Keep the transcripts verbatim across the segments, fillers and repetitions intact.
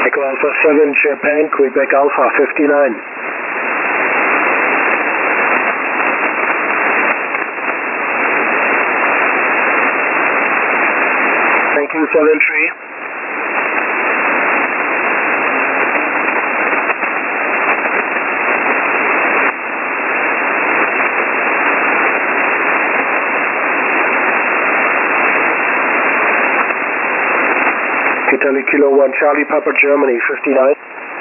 Echo Alpha seven, Japan, Quebec Alpha fifty-nine. Thank you, seven three. Italy Kilo one, Charlie Papa Germany fifty-nine.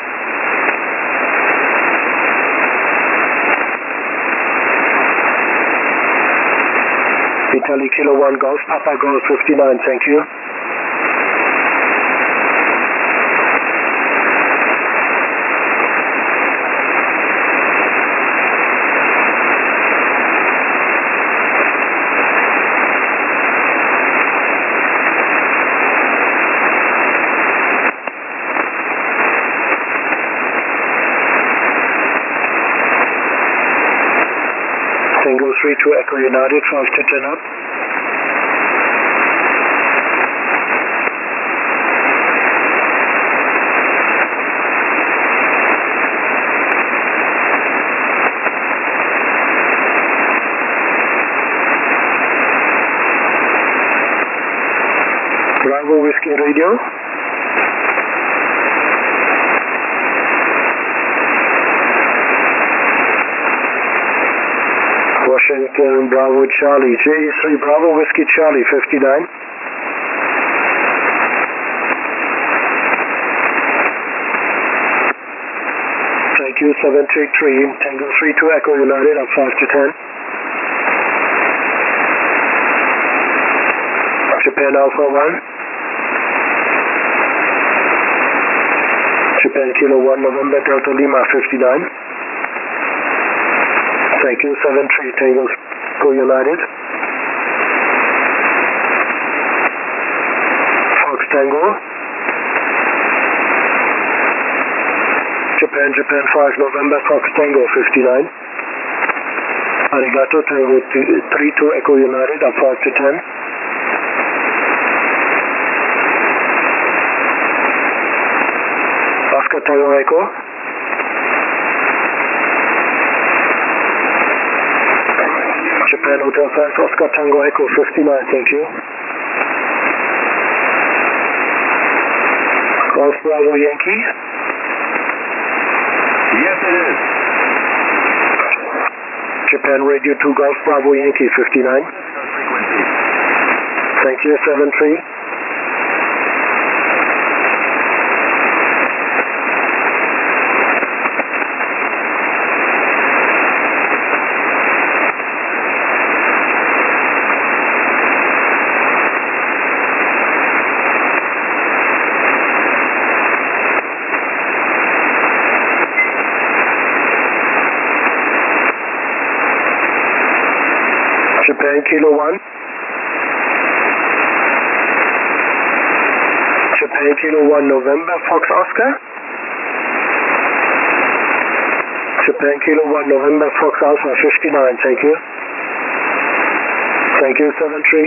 Italy Kilo one, Golf Papa Golf fifty-nine, thank you. Tango three to Echo United, five to ten up. Bravo Whiskey Radio. Washington Bravo Charlie, J E three Bravo Whiskey Charlie fifty-nine. Thank you, seven three three, Tango three to Echo United up five to ten. Japan Alpha one. Japan Kilo one November Delta Lima fifty-nine. Thank you, seven three Tango Echo United. Fox Tango. Japan Japan five November Fox Tango fifty-nine. Arigato Tango three to Echo United up five to ten. Oscar Tango Echo. Japan Hotel Fans, Oscar Tango Echo fifty-nine, thank you. Golf Bravo Yankee. Yes, it is. Japan Radio two Golf Bravo Yankee fifty-nine. Thank you, seven three. Japan Kilo one. Japan Kilo one November Fox Oscar. Japan Kilo one November Fox Alpha fifty-nine, thank you. Thank you, seven three.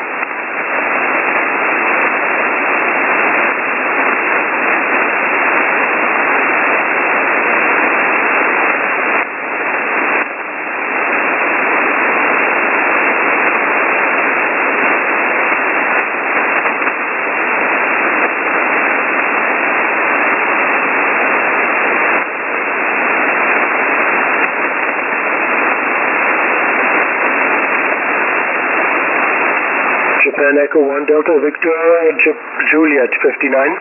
Japan Echo one Delta Victor Juliet fifty-nine.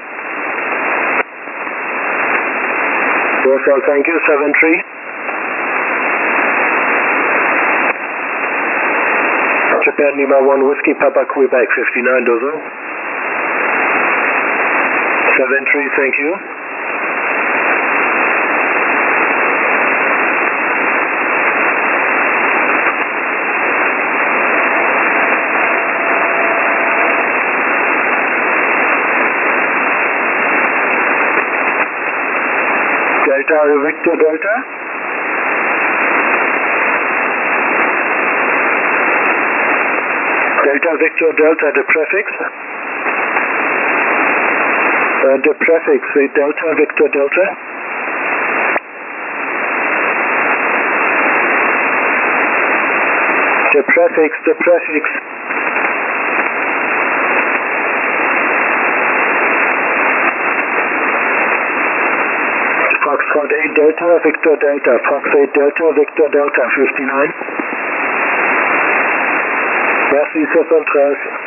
Rosal, thank you, seven three. Japan Lima one Whiskey Papa Quebec fifty-nine, Dozo. seven three, thank you. Delta Victor Delta. Delta Victor Delta, the prefix. Uh, the prefix, uh, Delta, Victor, Delta. The prefix, the prefix. Foxtrot eight Delta, Victor, Delta. Fox eight Delta, Victor, Delta, fifty-nine. Merci, soixante-treize.